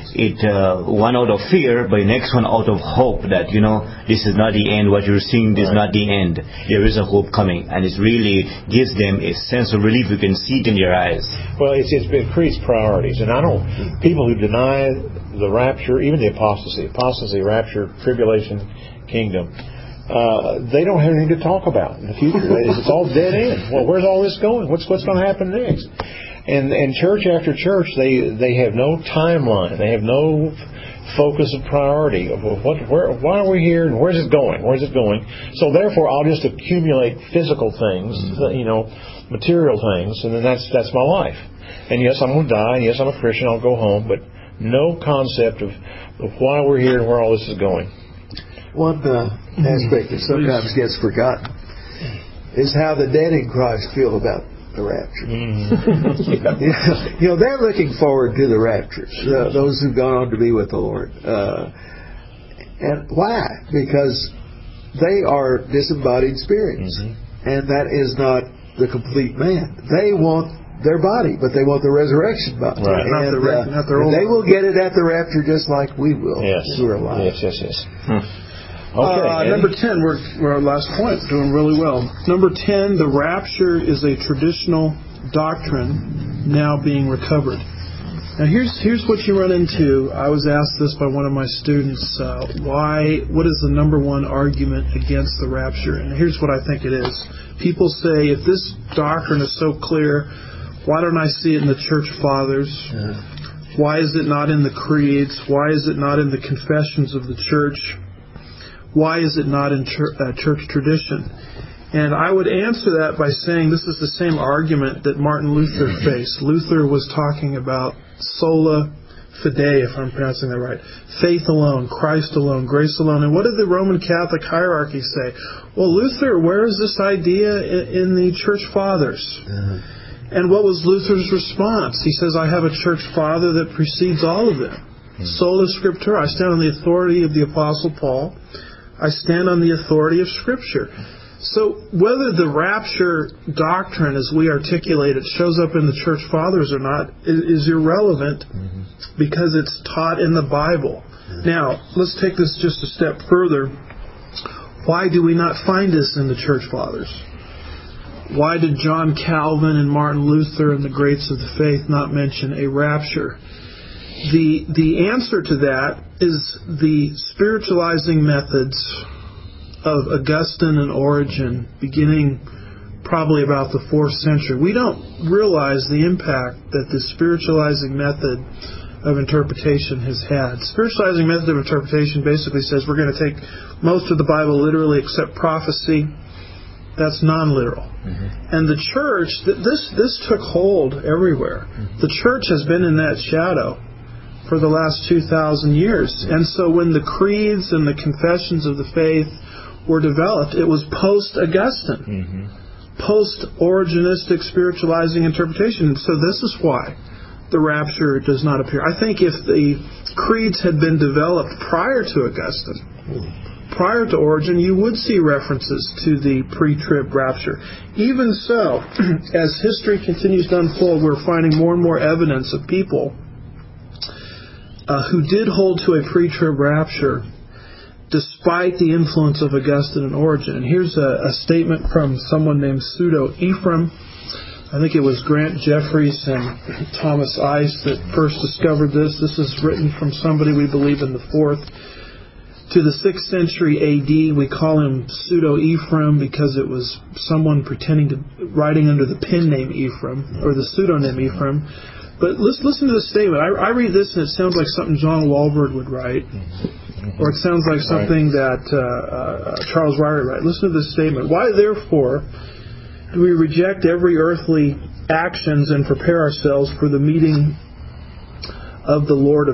one out of fear, but the next one out of hope that, this is not the end. What you're seeing is not the end. There is a hope coming, and it really gives them a sense of relief. You can see it in their eyes. Well, it creates priorities, and people who deny the rapture, even the apostasy, rapture, tribulation, kingdom, they don't have anything to talk about in the future. It's all dead end. Well, where's all this going? What's going to happen next? And church after church, they have no timeline. They have no focus of priority of why are we here and where's it going? So therefore, I'll just accumulate physical things, material things, and then that's my life. And yes, I'm going to die. And yes, I'm a Christian. I'll go home, but no concept of why we're here and where all this is going. One aspect that sometimes gets forgotten is how the dead in Christ feel about the rapture. They're looking forward to the rapture, those who've gone on to be with the Lord. And why? Because they are disembodied spirits, and that is not the complete man. They want their body, but they want the resurrection body. Right. And they will get it at the rapture just like we will. Yes. Who are alive. Yes. Okay, number 10, we're our last point, doing really well. Number 10, the rapture is a traditional doctrine now being recovered. Now here's what you run into. I was asked this by one of my students, what is the number one argument against the rapture? And here's what I think it is. People say, if this doctrine is so clear, why don't I see it in the church fathers? Why is it not in the creeds? Why is it not in the confessions of the church? Why is it not in church tradition? And I would answer that by saying this is the same argument that Martin Luther faced. Luther was talking about sola fide, if I'm pronouncing that right. Faith alone, Christ alone, grace alone. And what did the Roman Catholic hierarchy say? Well, Luther, where is this idea in the church fathers? And what was Luther's response? He says, I have a church father that precedes all of them. Sola Scriptura, I stand on the authority of the Apostle Paul. I stand on the authority of Scripture. So whether the rapture doctrine, as we articulate it, shows up in the church fathers or not is irrelevant because it's taught in the Bible. Now, let's take this just a step further. Why do we not find this in the church fathers? Why did John Calvin and Martin Luther and the greats of the faith not mention a rapture? The answer to that is the spiritualizing methods of Augustine and Origen, beginning probably about the 4th century. We don't realize the impact that the spiritualizing method of interpretation has had. Spiritualizing method of interpretation basically says we're going to take most of the Bible literally except prophecy. That's non-literal. And the church, this took hold everywhere. The church has been in that shadow for the last 2,000 years. And so when the creeds and the confessions of the faith were developed, it was post-Augustine, post-Origenistic spiritualizing interpretation. And so this is why the rapture does not appear. I think if the creeds had been developed prior to Augustine, prior to Origen, you would see references to the pre-trib rapture. Even so, as history continues to unfold, we're finding more and more evidence of people who did hold to a pre-trib rapture despite the influence of Augustine and Origen. And here's a statement from someone named Pseudo-Ephraim. I think it was Grant Jeffries and Thomas Ice that first discovered this. This is written from somebody we believe in the 4th to the 6th century A.D. We call him Pseudo-Ephraim because it was someone pretending to writing under the pen name Ephraim or the pseudonym Ephraim. But listen to this statement. I read this and it sounds like something John Walvoord would write. Or it sounds like something that Charles Ryrie wrote. Listen to this statement. Why, therefore, do we reject every earthly actions and prepare ourselves for the meeting of the Lord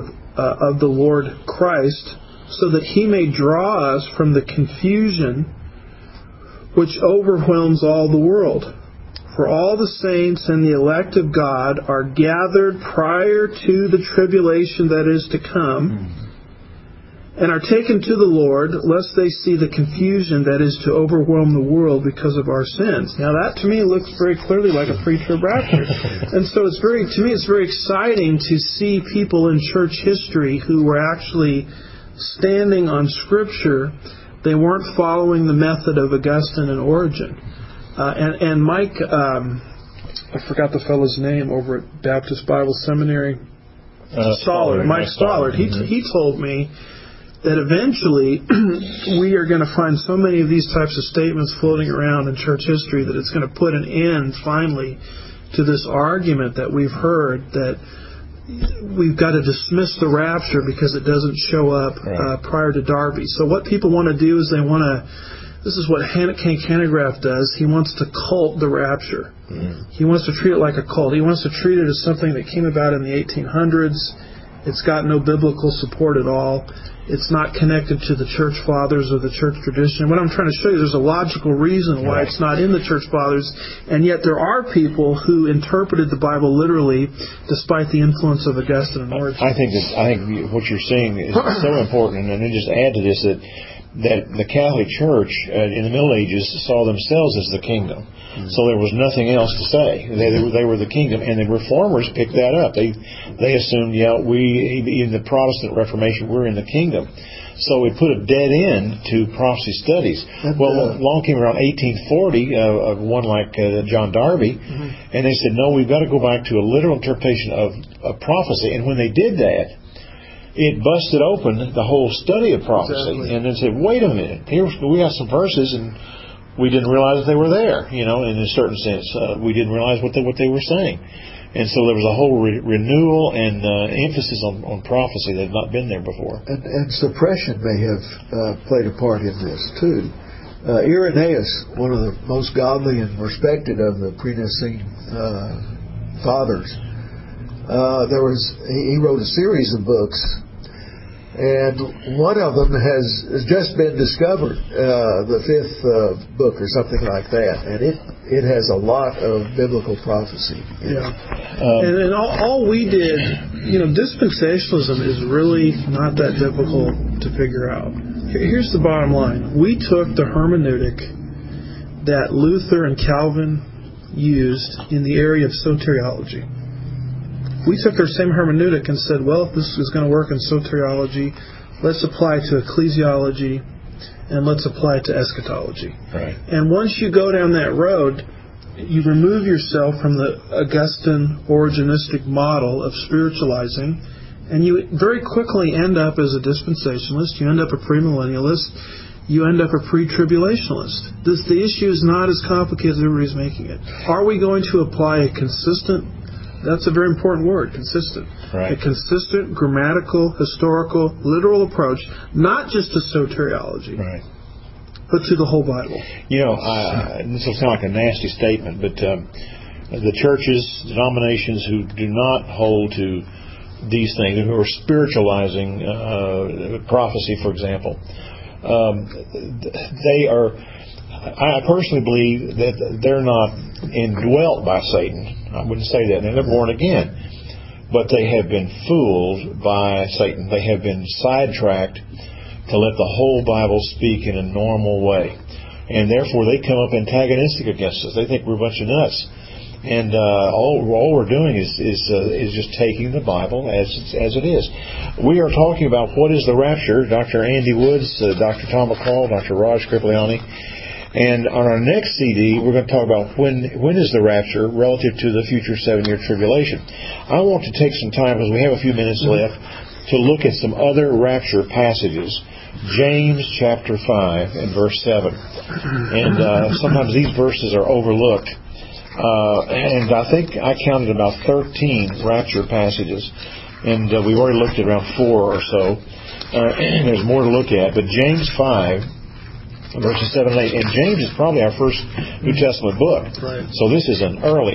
Christ, so that He may draw us from the confusion which overwhelms all the world? For all the saints and the elect of God are gathered prior to the tribulation that is to come, and are taken to the Lord, lest they see the confusion that is to overwhelm the world because of our sins. Now that to me looks very clearly like a pre-trib rapture. And so it's very exciting to see people in church history who were actually standing on Scripture. They weren't following the method of Augustine and Origen. And Mike, I forgot the fellow's name over at Baptist Bible Seminary, Stollard, Mike Stollard, he told me that eventually we are going to find so many of these types of statements floating around in church history that it's going to put an end, finally, to this argument that we've heard that we've got to dismiss the rapture because it doesn't show up prior to Darby. So what people want to do is they want to, this is what Kent Hanegraaff does, he wants to cult the rapture. He wants to treat it like a cult. He wants to treat it as something that came about in the 1800s. It's got no biblical support at all. It's not connected to the church fathers or the church tradition. What I'm trying to show you, there's a logical reason why it's not in the church fathers, and yet there are people who interpreted the Bible literally despite the influence of Augustine and Origen. I think what you're saying is so important, and then just add to this that the Catholic Church in the Middle Ages saw themselves as the kingdom. So there was nothing else to say. They were the kingdom, and the Reformers picked that up. They assumed, in the Protestant Reformation, we're in the kingdom. So it put a dead end to prophecy studies. Along came around 1840, one like John Darby, and they said, no, we've got to go back to a literal interpretation of prophecy. And when they did that, it busted open the whole study of prophecy. Exactly. And then said, wait a minute, here we got some verses, and we didn't realize they were there, in a certain sense. We didn't realize what they were saying. And so there was a whole renewal and emphasis on prophecy that had not been there before. And suppression may have played a part in this, too. Irenaeus, one of the most godly and respected of the pre-Nicene fathers, he wrote a series of books, and one of them has just been discovered, the fifth book or something like that, and it has a lot of biblical prophecy. And all we did, dispensationalism is really not that difficult to figure out. Here's the bottom line: we took the hermeneutic that Luther and Calvin used in the area of soteriology. We took their same hermeneutic and said, well, if this is going to work in soteriology, let's apply it to ecclesiology, and let's apply it to eschatology. Right. And once you go down that road, you remove yourself from the Augustine Origenistic model of spiritualizing, and you very quickly end up as a dispensationalist, you end up a premillennialist, you end up a pre-tribulationalist. The issue is not as complicated as everybody's making it. Are we going to apply a consistent, that's a very important word, consistent. Right. A consistent, grammatical, historical, literal approach, not just to soteriology, right, but to the whole Bible. This will sound like a nasty statement, but the churches, denominations who do not hold to these things, who are spiritualizing prophecy, for example, they are, I personally believe that they're not indwelt by Satan. I wouldn't say that. They're born again. But they have been fooled by Satan. They have been sidetracked to let the whole Bible speak in a normal way. And therefore they come up antagonistic against us. They think we're a bunch of nuts. And all we're doing is just taking the Bible as it is. We are talking about what is the rapture. Dr. Andy Woods, Dr. Tom McCall, Dr. Raj Kriplani. And on our next CD, we're going to talk about when is the rapture relative to the future 7-year tribulation. I want to take some time, because we have a few minutes left, to look at some other rapture passages. James chapter 5 and verse 7. And sometimes these verses are overlooked. And I think I counted about 13 rapture passages. And we've already looked at around 4 or so. And there's more to look at. But James 5, verses 7 and 8. And James is probably our first New Testament book. Right. So this is an early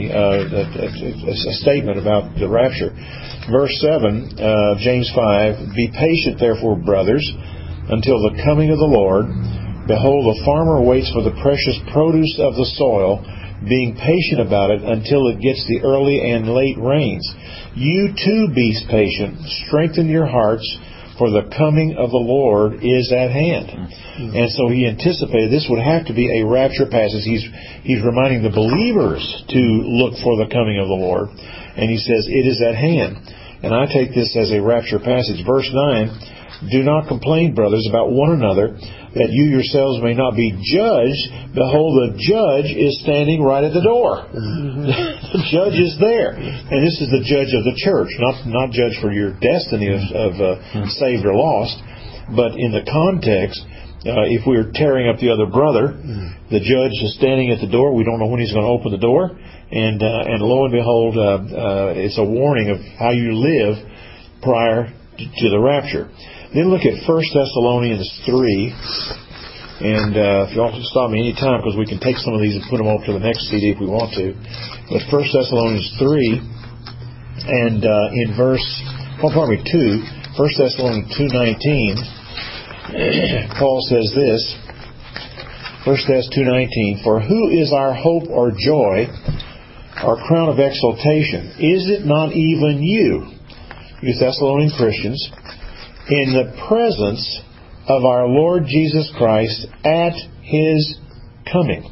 a statement about the rapture. Verse 7, James 5, "Be patient, therefore, brothers, until the coming of the Lord. Behold, the farmer waits for the precious produce of the soil, being patient about it until it gets the early and late rains. You too be patient. Strengthen your hearts, for the coming of the Lord is at hand." Mm-hmm. And so he anticipated this would have to be a rapture passage. He's reminding the believers to look for the coming of the Lord. And he says, it is at hand. And I take this as a rapture passage. Verse 9, "Do not complain, brothers, about one another, that you yourselves may not be judged. Behold, the judge is standing right at the door." Mm-hmm. The judge is there. And this is the judge of the church, not judge for your destiny of saved or lost. But in the context, if we're tearing up the other brother, the judge is standing at the door. We don't know when he's going to open the door. And lo and behold, it's a warning of how you live prior to the rapture. Then look at 1 Thessalonians 3. And if you want to stop me any time, because we can take some of these and put them over to the next CD if we want to. But 1 Thessalonians 3 and in verse 2, 1 Thessalonians 2:19, Paul says this, 1 Thess 2:19, "For who is our hope or joy, our crown of exaltation? Is it not even you Thessalonian Christians, in the presence of our Lord Jesus Christ at His coming?"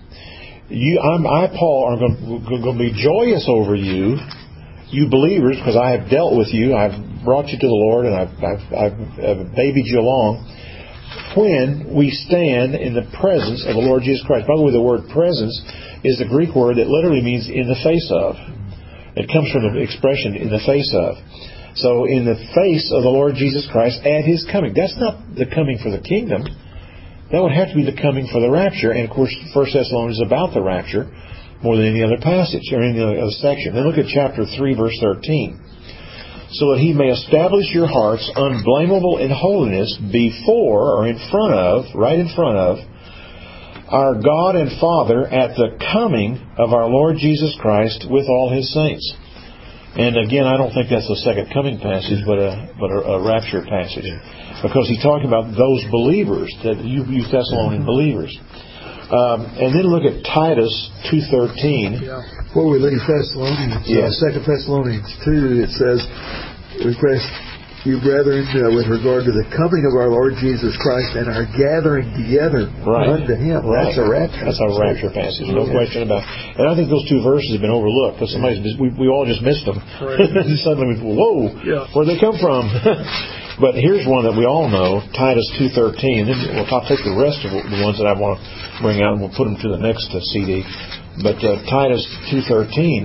I, Paul, are going to be joyous over you, you believers, because I have dealt with you. I've brought you to the Lord, and I've babied you along. When we stand in the presence of the Lord Jesus Christ. By the way, the word presence is the Greek word that literally means in the face of. It comes from the expression in the face of. So in the face of the Lord Jesus Christ at His coming. That's not the coming for the kingdom. That would have to be the coming for the rapture. And, of course, 1 Thessalonians is about the rapture more than any other passage or any other section. Then look at chapter 3, verse 13. So that he may establish your hearts unblameable in holiness before, or in front of, right in front of, our God and Father at the coming of our Lord Jesus Christ with all His saints. And again, I don't think that's the second coming passage, but a rapture passage, because he's talking about those believers, that you Thessalonian believers. And then look at Titus 2:13. Before we leave Thessalonians, 2 Thessalonians 2, it says, "Request you, brethren, with regard to the coming of our Lord Jesus Christ and our gathering together unto Him." Right. That's a rapture. That's a rapture passage, no question about it. And I think those two verses have been overlooked. Because we all just missed them. Right. Suddenly, whoa, where'd they come from? But here's one that we all know, Titus 2:13. Then I'll take the rest of the ones that I want to bring out, and we'll put them to the next CD. But Titus 2:13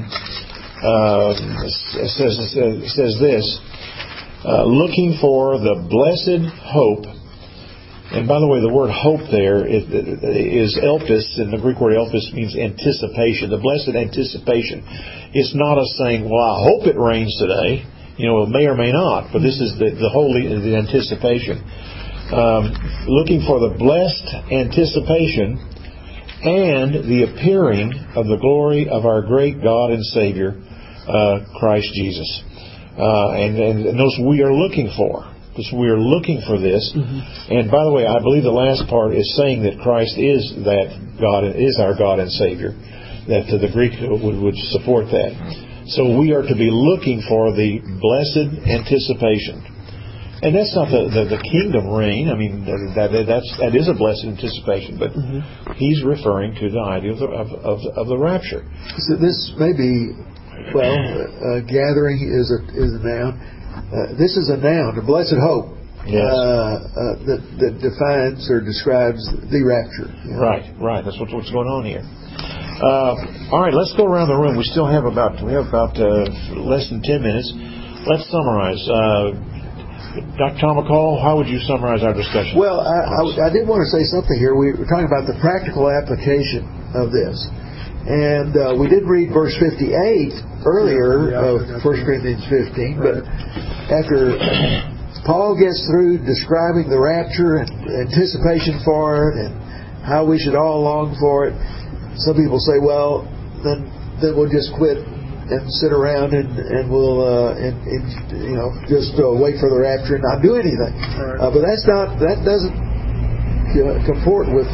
says this. Looking for the blessed hope. And by the way, the word hope there is elpis, and the Greek word elpis means anticipation. The blessed anticipation. It's not us saying, well, I hope it rains today. It may or may not, but this is the anticipation. Looking for the blessed anticipation and the appearing of the glory of our great God and Savior, Christ Jesus. And those we are looking for. Because we are looking for this. Mm-hmm. And by the way, I believe the last part is saying that Christ is that God, is our God and Savior. That the Greek would support that. So we are to be looking for the blessed anticipation. And that's not the kingdom reign. I mean, that is a blessed anticipation. But he's referring to the idea of the rapture. So this may be... Well, gathering is a noun. This is a noun, a blessed hope, that defines or describes the rapture. Right. That's what's going on here. All right, let's go around the room. We have about less than 10 minutes. Let's summarize. Dr. Tom McCall, how would you summarize our discussion? Well, I did want to say something here. We were talking about the practical application of this. And we did read verse 58 earlier of 1 Corinthians 15, but after Paul gets through describing the rapture and anticipation for it and how we should all long for it, some people say, well, then we'll just quit and sit around and we'll just wait for the rapture and not do anything. Right. But that doesn't comport with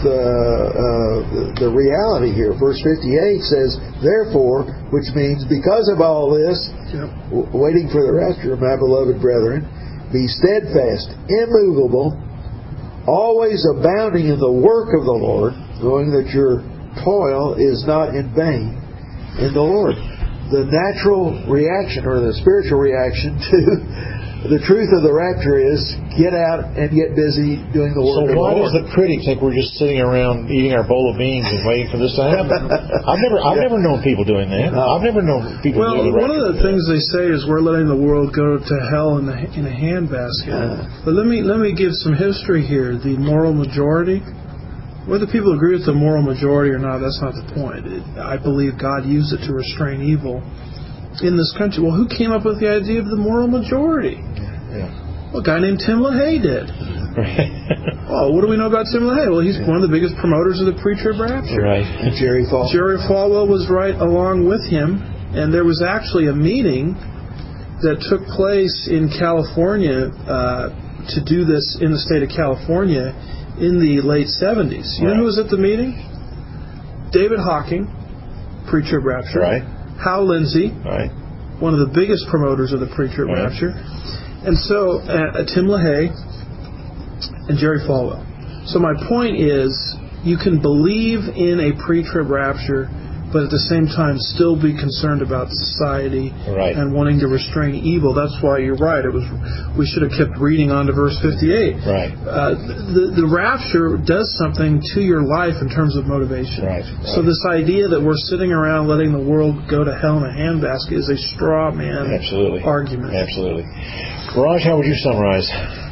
the reality here. Verse 58 says, "Therefore," which means because of all this, waiting for the rapture, my beloved brethren, "be steadfast, immovable, always abounding in the work of the Lord, knowing that your toil is not in vain in the Lord." The natural reaction, or the spiritual reaction to the truth of the rapture is get out and get busy doing the work of the Lord. So why does the critic think we're just sitting around eating our bowl of beans and waiting for this to happen? I've never known people doing that. I've never known people doing the rapture. One of the things they say is we're letting the world go to hell in a handbasket. But let me give some history here. The moral majority, whether people agree with the moral majority or not, that's not the point. I believe God used it to restrain evil in this country. Well, who came up with the idea of the moral majority? Well, a guy named Tim LaHaye did. Well, what do we know about Tim LaHaye? Well, he's one of the biggest promoters of the pre-trib rapture. Right. And Jerry Falwell. Jerry Falwell was right along with him, and there was actually a meeting that took place in California to do this in the state of California in the late 70s. You know who was at the meeting? David Hawking, pre-trib rapture. Right. Hal Lindsey, one of the biggest promoters of the pre-trib rapture. And so, Tim LaHaye and Jerry Falwell. So my point is, you can believe in a pre-trib rapture, but at the same time still be concerned about society and wanting to restrain evil. That's why you're right. We should have kept reading on to verse 58. Right. The rapture does something to your life in terms of motivation. Right. So this idea that we're sitting around letting the world go to hell in a handbasket is a straw man argument. Absolutely. Raj, how would you summarize?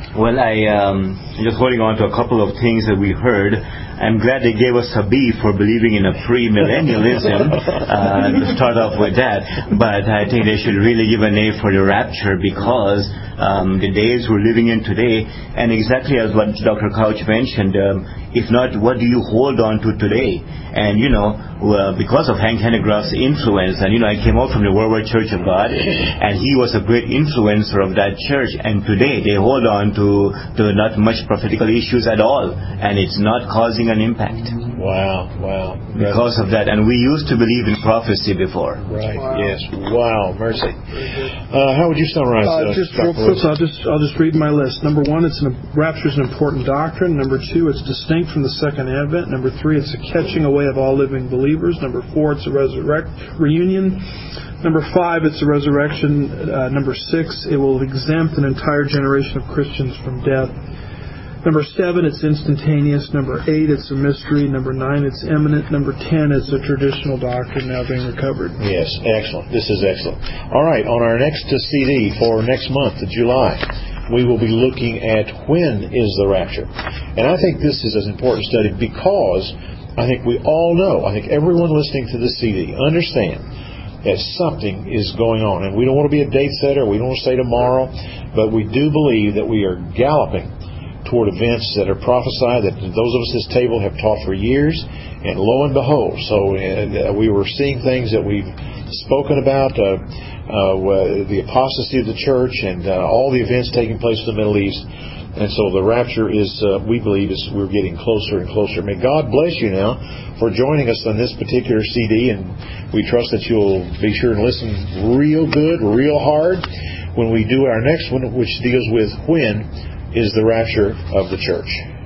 Well, just holding on to a couple of things that we heard. I'm glad they gave us a B for believing in a pre-millennialism, to start off with that. But I think they should really give an A for the rapture, because the days we're living in today, and exactly as what Dr. Couch mentioned, if not, what do you hold on to today? And, because of Hank Hanegraaff's influence, and, I came out from the World War Church of God, and he was a great influencer of that church, and today they hold on to not much prophetical issues at all, and it's not causing an impact. Wow. Because of that. And we used to believe in prophecy before. Right, Wow. yes. Wow, mercy. How would you summarize Just real quick, I'll just read my list. Number 1, rapture is an important doctrine. Number 2, it's distinct from the second advent. Number 3, it's a catching away of all living believers. Number 4, it's a reunion. Number 5, it's a resurrection. Number 6, it will exempt an entire generation of Christians from death. Number 7, it's instantaneous. Number 8, it's a mystery. Number 9, it's imminent. Number 10, it's a traditional doctrine now being recovered. Yes, excellent. This is excellent. All right, on our next CD for next month, July, we will be looking at when is the rapture. And I think this is an important study because I think we all know, I think everyone listening to this CD understand that something is going on. And we don't want to be a date setter. We don't want to say tomorrow. But we do believe that we are galloping toward events that are prophesied, that those of us at this table have taught for years, and lo and behold, we were seeing things that we've spoken about, the apostasy of the church, and all the events taking place in the Middle East. And so the rapture is, we believe, we're getting closer and closer. May God bless you now for joining us on this particular CD, and we trust that you'll be sure and listen real good, real hard when we do our next one, which deals with when is the rapture of the church.